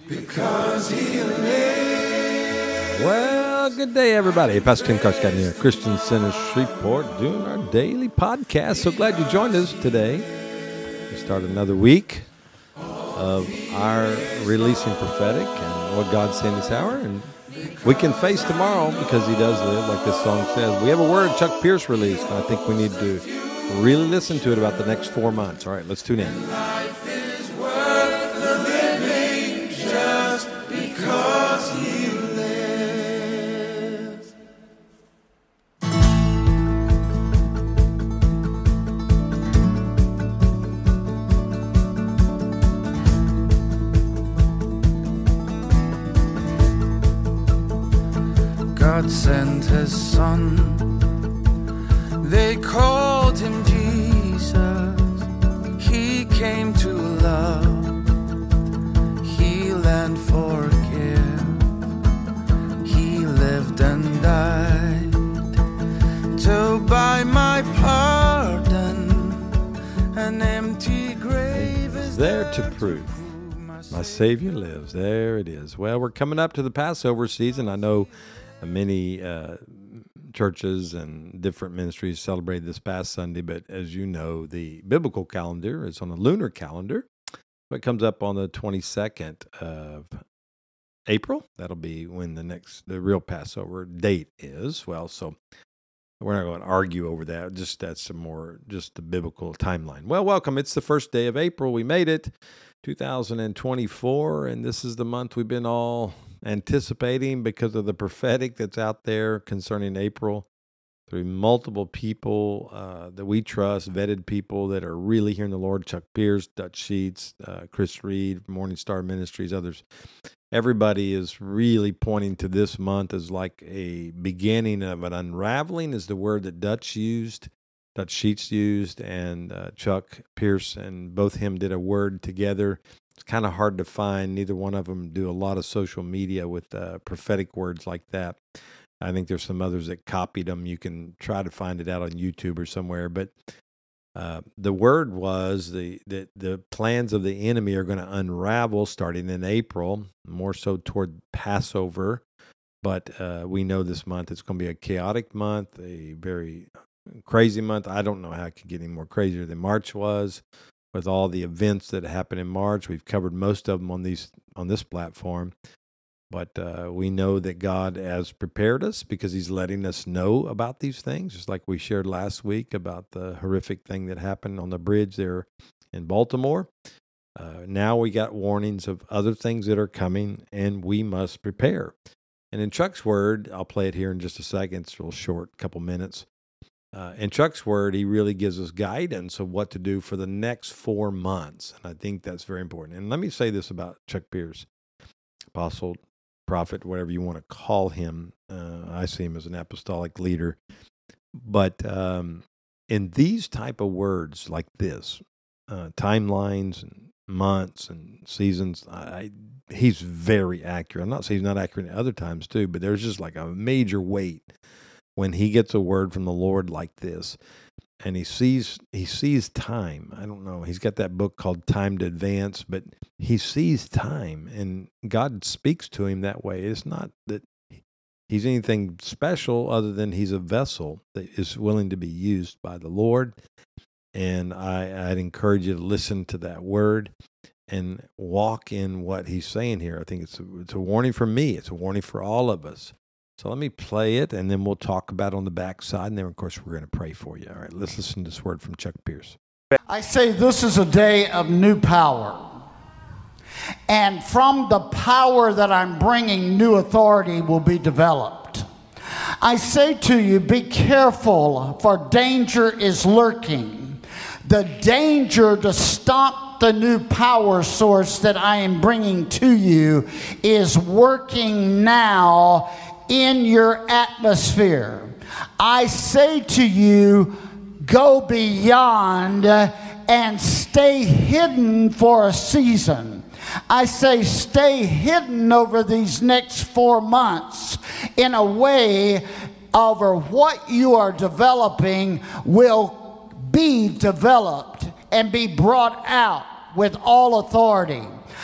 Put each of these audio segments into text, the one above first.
Because he lives. Well, good day, everybody. Pastor Tim Carscott here, Christian Center Shreveport, doing our daily podcast. So glad you joined us today. We start another week of our releasing prophetic and what God's saying this hour. And we can face tomorrow because he does live, like this song says. We have a word Chuck Pierce released, and I think we need to really listen to it about the next 4 months. All right, let's tune in. Life is worth the living just because he lives. God sent his son. They called him Jesus. He came to love, heal and forgive. He lived and died to buy my pardon. An empty grave is there to prove my Savior lives. There it is. Well, we're coming up to the Passover season. I know many churches and different ministries celebrated this past Sunday, but as you know, the biblical calendar is on a lunar calendar. It comes up on the 22nd of April. That'll be when the real Passover date is. Well, so we're not going to argue over that. Just that's just the biblical timeline. Well, welcome. It's the first day of April. We made it, 2024, and this is the month we've been all anticipating because of the prophetic that's out there concerning April through multiple people that we trust, vetted people that are really hearing the Lord. Chuck Pierce, Dutch Sheets, Chris Reed, Morning Star Ministries, others. Everybody is really pointing to this month as like a beginning of an unraveling, is the word that Dutch Sheets used, and Chuck Pierce and both him did a word together. It's kind of hard to find. Neither one of them do a lot of social media with prophetic words like that. I think there's some others that copied them. You can try to find it out on YouTube or somewhere. But the word was that the plans of the enemy are going to unravel starting in April, more so toward Passover. But we know this month it's going to be a chaotic month, a very crazy month. I don't know how it could get any more crazier than March was. With all the events that happened in March, we've covered most of them on this platform. But we know that God has prepared us because he's letting us know about these things, just like we shared last week about the horrific thing that happened on the bridge there in Baltimore. Now we got warnings of other things that are coming, and we must prepare. And in Chuck's word, I'll play it here in just a second. It's real short, couple minutes. In Chuck's word, he really gives us guidance of what to do for the next 4 months. And I think that's very important. And let me say this about Chuck Pierce, apostle, prophet, whatever you want to call him. I see him as an apostolic leader. But in these type of words like this, timelines and months and seasons, he's very accurate. I'm not saying he's not accurate at other times too, but there's just like a major weight when he gets a word from the Lord like this, and he sees time. I don't know. He's got that book called Time to Advance, but he sees time, and God speaks to him that way. It's not that he's anything special other than he's a vessel that is willing to be used by the Lord. And I'd encourage you to listen to that word and walk in what he's saying here. I think it's a warning for me. It's a warning for all of us. So let me play it, and then we'll talk about it on the backside, and then, of course, we're going to pray for you. All right, let's listen to this word from Chuck Pierce. I say this is a day of new power. And from the power that I'm bringing, new authority will be developed. I say to you, be careful, for danger is lurking. The danger to stop the new power source that I am bringing to you is working now in your atmosphere. I say to you, go beyond and stay hidden for a season. I say stay hidden over these next 4 months in a way over what you are developing will be developed and be brought out with all authority.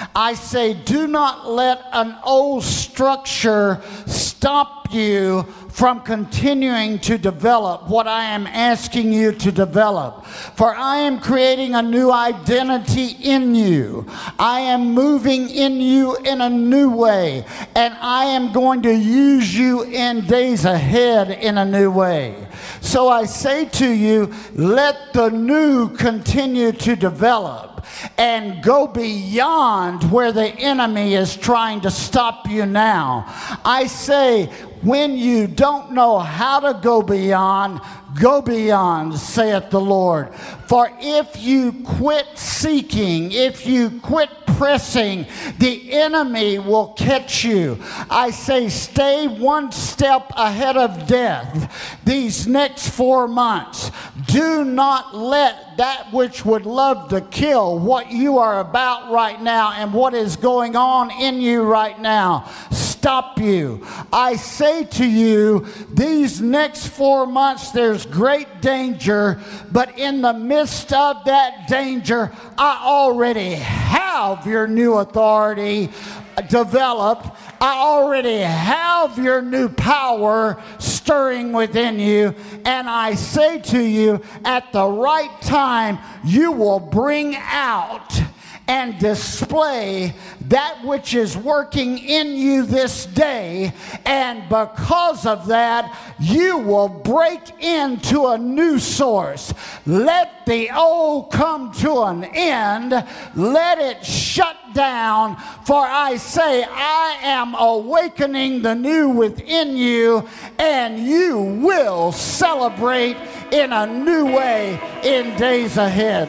I say, do not let an old structure stop you from continuing to develop what I am asking you to develop. For I am creating a new identity in you. I am moving in you in a new way. And I am going to use you in days ahead in a new way. So I say to you, let the new continue to develop and go beyond where the enemy is trying to stop you now. I say, when you don't know how to go beyond, saith the Lord. For if you quit seeking, if you quit pressing, the enemy will catch you. I say, stay one step ahead of death these next 4 months. Do not let that which would love to kill what you are about right now and what is going on in you right now stop you. I say to you, these next 4 months there's great danger, but in the midst of that danger, I already have your new authority developed. I already have your new power stirring within you. And I say to you, at the right time, you will bring out and display that which is working in you this day. And because of that, you will break into a new source. Let the old come to an end. Let it shut down. For I say, I am awakening the new within you, and you will celebrate in a new way in days ahead.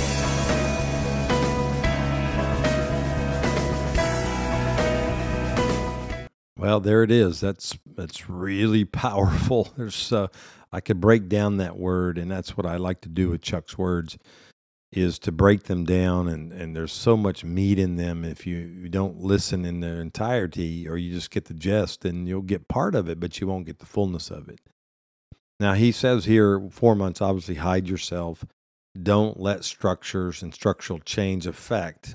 Well, there it is. That's really powerful. There's I could break down that word, and that's what I like to do with Chuck's words, is to break them down, and there's so much meat in them. If you don't listen in their entirety, or you just get the gist, then you'll get part of it, but you won't get the fullness of it. Now, he says here, 4 months, obviously hide yourself. Don't let structures and structural change affect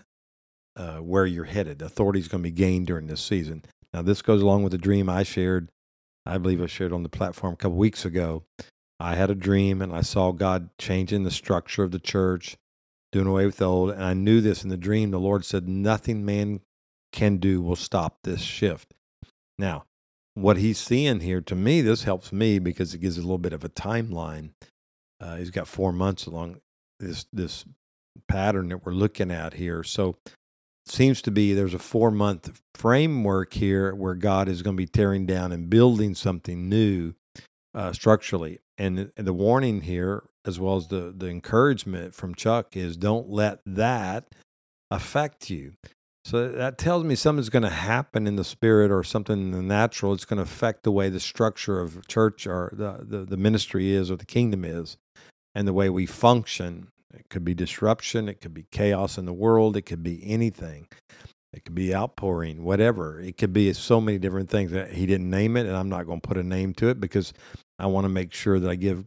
where you're headed. Authority is going to be gained during this season. Now, this goes along with the dream I shared. I believe I shared on the platform a couple weeks ago. I had a dream, and I saw God changing the structure of the church, doing away with the old. And I knew this in the dream. The Lord said, nothing man can do will stop this shift. Now, what he's seeing here, to me, this helps me because it gives a little bit of a timeline. He's got 4 months along this pattern that we're looking at here. So seems to be there's a 4-month framework here where God is going to be tearing down and building something new structurally. And the warning here, as well as the encouragement from Chuck, is don't let that affect you. So that tells me something's going to happen in the spirit or something in the natural. It's going to affect the way the structure of church or the ministry is or the kingdom is and the way we function. It could be disruption. It could be chaos in the world. It could be anything. It could be outpouring, whatever. It could be so many different things. He didn't name it, and I'm not going to put a name to it because I want to make sure that I give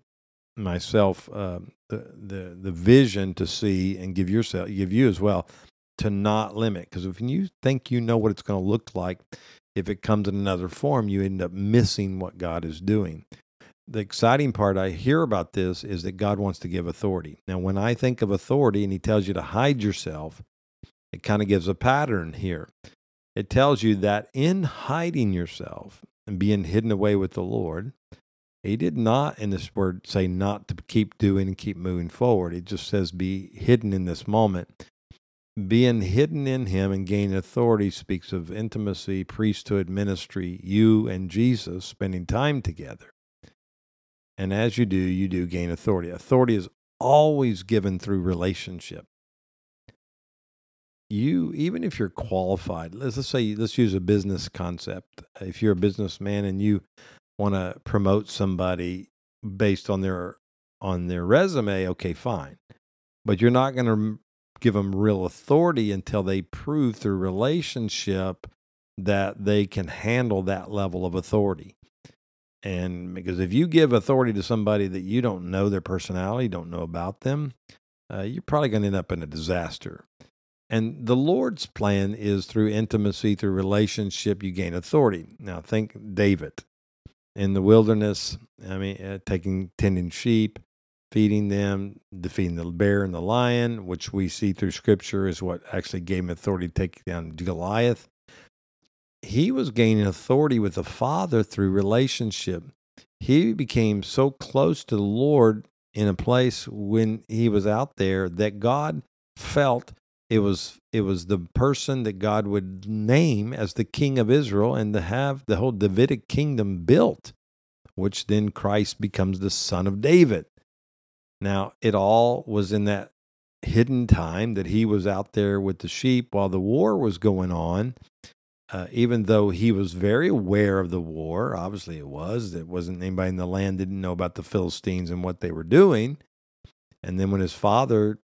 myself the vision to see and give you as well, to not limit. Because if you think you know what it's going to look like, if it comes in another form, you end up missing what God is doing. The exciting part I hear about this is that God wants to give authority. Now, when I think of authority and he tells you to hide yourself, it kind of gives a pattern here. It tells you that in hiding yourself and being hidden away with the Lord, he did not, in this word, say not to keep doing and keep moving forward. It just says be hidden in this moment. Being hidden in him and gaining authority speaks of intimacy, priesthood, ministry, you and Jesus spending time together. And as you do gain authority. Authority is always given through relationship. Even if you're qualified, let's use a business concept. If you're a businessman and you want to promote somebody based on their resume, okay, fine. But you're not going to give them real authority until they prove through relationship that they can handle that level of authority. And because if you give authority to somebody that you don't know their personality, don't know about them, you're probably going to end up in a disaster. And the Lord's plan is through intimacy, through relationship, you gain authority. Now, think David in the wilderness, tending sheep, feeding them, defeating the bear and the lion, which we see through Scripture is what actually gave him authority to take down Goliath. He was gaining authority with the Father through relationship. He became so close to the Lord in a place when he was out there that God felt it was the person that God would name as the King of Israel and to have the whole Davidic kingdom built, which then Christ becomes the son of David. Now, it all was in that hidden time that he was out there with the sheep while the war was going on. Even though he was very aware of the war, obviously it wasn't anybody in the land didn't know about the Philistines and what they were doing. And then when his father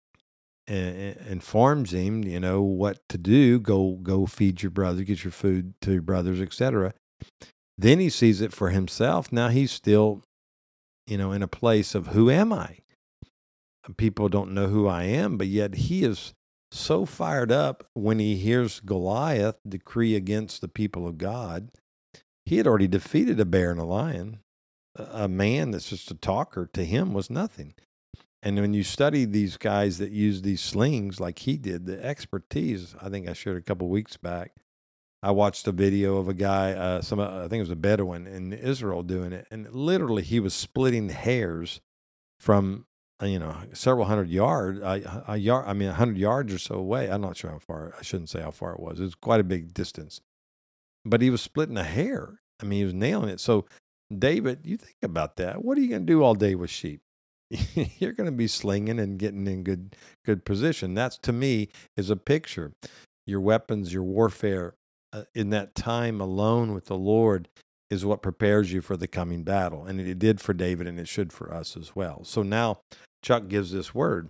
informs him, what to do, go feed your brother, get your food to your brothers, etc. Then he sees it for himself. Now he's still, in a place of who am I? People don't know who I am, but yet he is so fired up when he hears Goliath decree against the people of God. He had already defeated a bear and a lion. A man that's just a talker to him was nothing. And when you study these guys that use these slings like he did, the expertise, I think I shared a couple weeks back. I watched a video of a guy, I think it was a Bedouin in Israel doing it, and literally he was splitting hairs from several hundred yards, 100 yards or so away. I'm not sure how far. I shouldn't say how far it was. It was quite a big distance. But he was splitting a hair. He was nailing it. So, David, you think about that. What are you going to do all day with sheep? You're going to be slinging and getting in good position. That's, to me, is a picture. Your weapons, your warfare in that time alone with the Lord is what prepares you for the coming battle. And it did for David, and it should for us as well. So now Chuck gives this word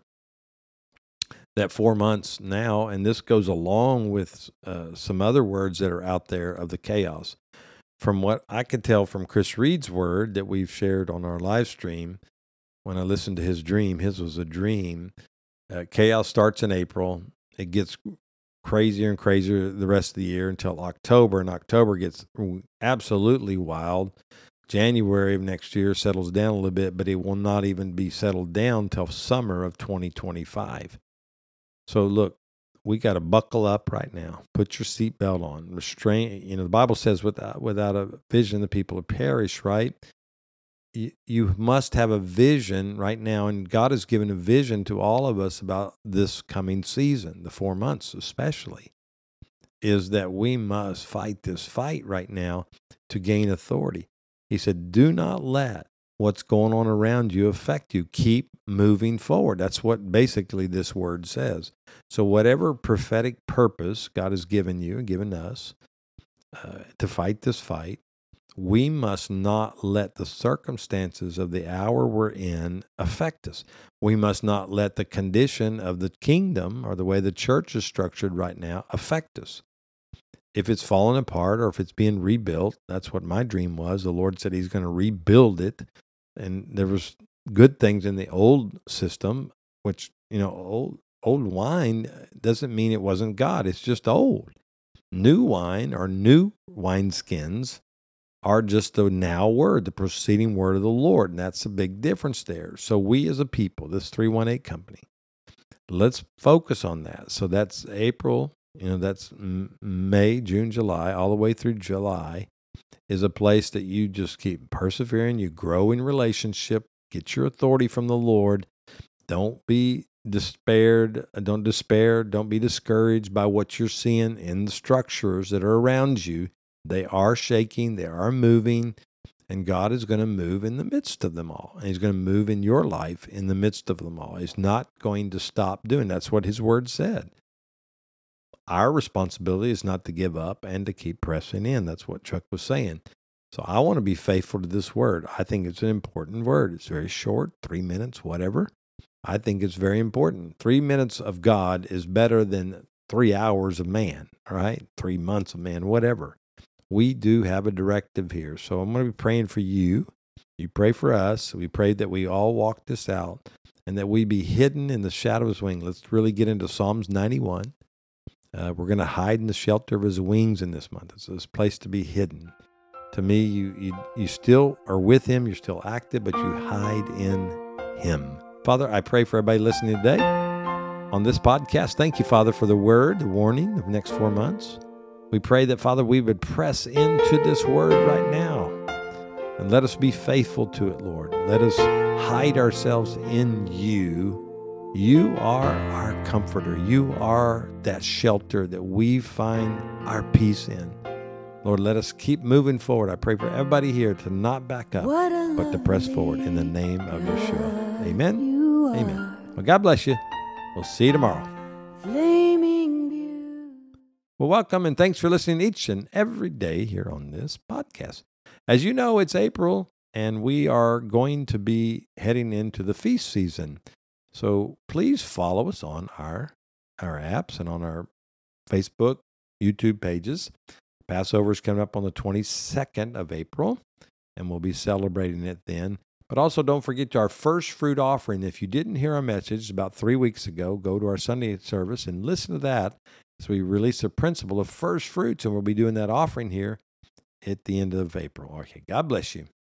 that 4 months now, and this goes along with some other words that are out there of the chaos. From what I could tell from Chris Reed's word that we've shared on our live stream, when I listened to his dream, his was a dream. Chaos starts in April. It gets crazier and crazier the rest of the year until October, and October gets absolutely wild. January of next year settles down a little bit, but it will not even be settled down till summer of 2025. So look, we got to buckle up right now. Put your seatbelt on. Restrain. The Bible says without a vision, the people will perish, right? You must have a vision right now, and God has given a vision to all of us about this coming season, the 4 months especially, is that we must fight this fight right now to gain authority. He said, do not let what's going on around you affect you. Keep moving forward. That's what basically this word says. So whatever prophetic purpose God has given you and given us to fight this fight, we must not let the circumstances of the hour we're in affect us. We must not let the condition of the kingdom or the way the church is structured right now affect us. If it's falling apart or if it's being rebuilt, that's what my dream was. The Lord said he's going to rebuild it. And there was good things in the old system, which, old wine doesn't mean it wasn't God. It's just old. New wine or new wineskins are just the now word, the proceeding word of the Lord. And that's a big difference there. So we as a people, this 318 company, let's focus on that. So that's April, that's May, June, July, all the way through July is a place that you just keep persevering. You grow in relationship, get your authority from the Lord. Don't be despaired. Don't despair. Don't be discouraged by what you're seeing in the structures that are around you. They are shaking, they are moving, and God is going to move in the midst of them all. And he's going to move in your life in the midst of them all. He's not going to stop doing. That's what his word said. Our responsibility is not to give up and to keep pressing in. That's what Chuck was saying. So I want to be faithful to this word. I think it's an important word. It's very short, 3 minutes, whatever. I think it's very important. 3 minutes of God is better than 3 hours of man, all right? 3 months of man, whatever. We do have a directive here. So I'm going to be praying for you. You pray for us. We pray that we all walk this out and that we be hidden in the shadow of his wing. Let's really get into Psalms 91. We're going to hide in the shelter of his wings in this month. It's this place to be hidden. To me, you still are with him. You're still active, but you hide in him. Father, I pray for everybody listening today on this podcast. Thank you, Father, for the word, the warning of the next 4 months. We pray that, Father, we would press into this word right now and let us be faithful to it, Lord. Let us hide ourselves in you. You are our comforter. You are that shelter that we find our peace in. Lord, let us keep moving forward. I pray for everybody here to not back up, but to press forward in the name of Yeshua. Amen. Amen. Well, God bless you. We'll see you tomorrow. Well, welcome and thanks for listening each and every day here on this podcast. As you know, it's April and we are going to be heading into the feast season. So please follow us on our apps and on our Facebook, YouTube pages. Passover is coming up on the 22nd of April, and we'll be celebrating it then. But also don't forget our first fruit offering. If you didn't hear our message about 3 weeks ago, go to our Sunday service and listen to that as we release the principle of first fruits, and we'll be doing that offering here at the end of April. Okay, God bless you.